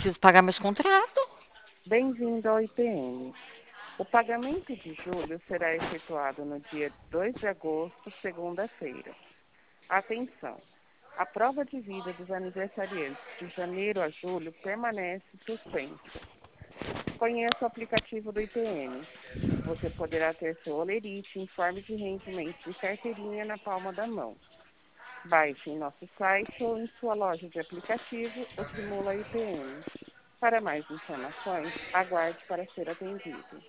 preciso pagar meus contratos. Bem-vindo ao IPM. O pagamento de julho será efetuado no dia 2 de agosto, segunda-feira. Atenção! A prova de vida dos aniversariantes de janeiro a julho permanece suspensa. Conheça o aplicativo do IPM. Você poderá ter seu olerite, informe de rendimento e carteirinha na palma da mão. Baixe em nosso site ou em sua loja de aplicativo o Simula IPM. Para mais informações, aguarde para ser atendido.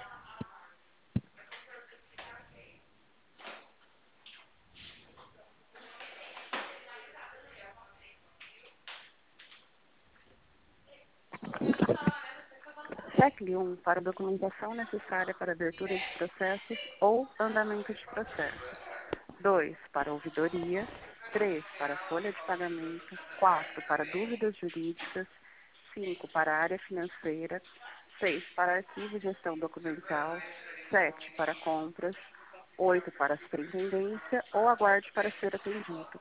Tecle 1 para documentação necessária para abertura de processos ou andamento de processos. 2 para ouvidoria. 3 para folha de pagamento. 4 para dúvidas jurídicas. 5 para área financeira. 6 para arquivo e gestão documental. 7 para compras. 8 para superintendência ou aguarde para ser atendido.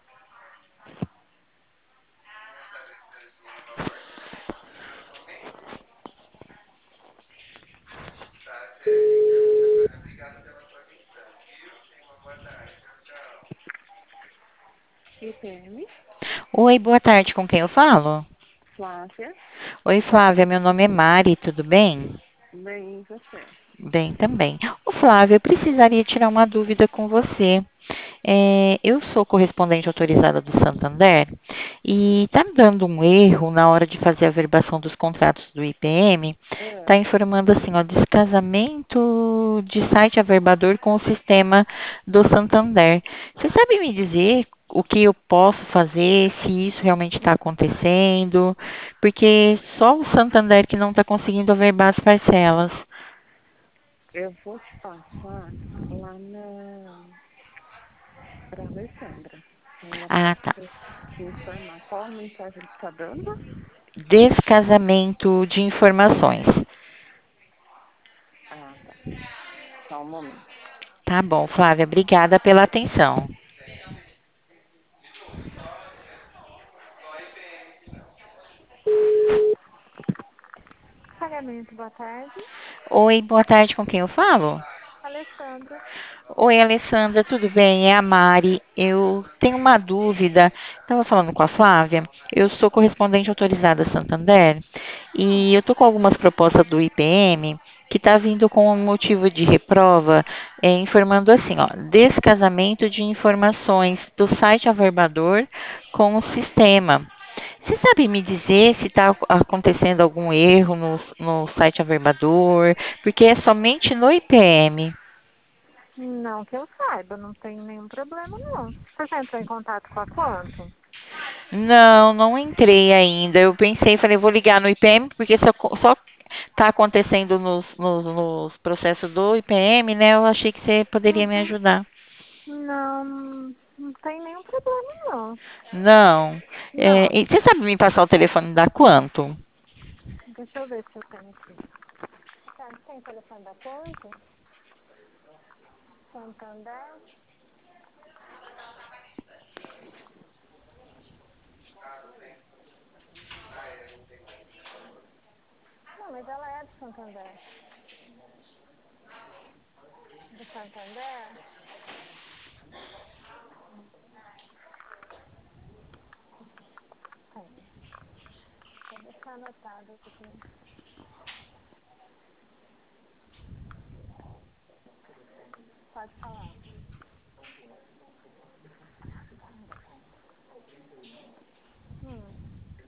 IPM, Oi, boa tarde, com quem eu falo? Flávia, Oi, Flávia, meu nome é Mari, tudo bem? bem, você. Bem também. Ô, Flávia, eu precisaria tirar uma dúvida com você. Eu sou correspondente autorizada do Santander e está dando um erro na hora de fazer a verbação dos contratos do IPM. Ah, Está informando assim, ó, descasamento de site averbador com o sistema do Santander. Você sabe me dizer o que eu posso fazer, se isso realmente está acontecendo? Porque só o Santander que não está conseguindo averbar as parcelas. eu vou te passar lá para a Alessandra. Ela Ah, pode tá. te informar qual a mensagem que está dando. Descasamento de informações. Ah, tá. Só um momento. Tá bom, Flávia, obrigada pela atenção. Pagamento, boa tarde. Oi, boa tarde, com quem eu falo? Alessandra. Oi, Alessandra, tudo bem? É a Mari. Eu tenho uma dúvida. Estava falando com a Flávia. Eu sou correspondente autorizada Santander e eu estou com algumas propostas do IPM que está vindo com um motivo de reprova, informando assim, ó, descasamento de informações do site averbador com o sistema. Você sabe me dizer se está acontecendo algum erro no site averbador? Porque é somente no IPM. Não que eu saiba, não tem nenhum problema, não. Você já entrou em contato com a Quanto? Não, não entrei ainda. Eu pensei, falei, vou ligar no IPM, porque só está acontecendo nos processos do IPM, né? Eu achei que você poderia me Uhum. ajudar. Não, não tem nenhum problema, não. Não. Não. E você sabe me passar o telefone da Quanto? Deixa eu ver se eu tenho aqui. Tá, tem telefone da Quanto? Santander? Não, mas ela é de Santander. Do Santander? Tem. Vou deixar anotado aqui. Pode falar. Hum.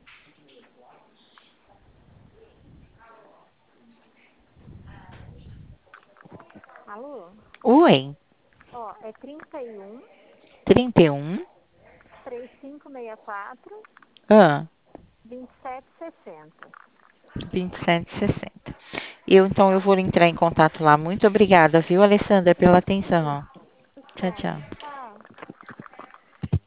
Alô? Oi. Ó, é 31 31. 3564 Ah, 2760. 2760. Então eu vou entrar em contato lá. Muito obrigada, viu, Alessandra, pela atenção. Tchau, Tá. tchau.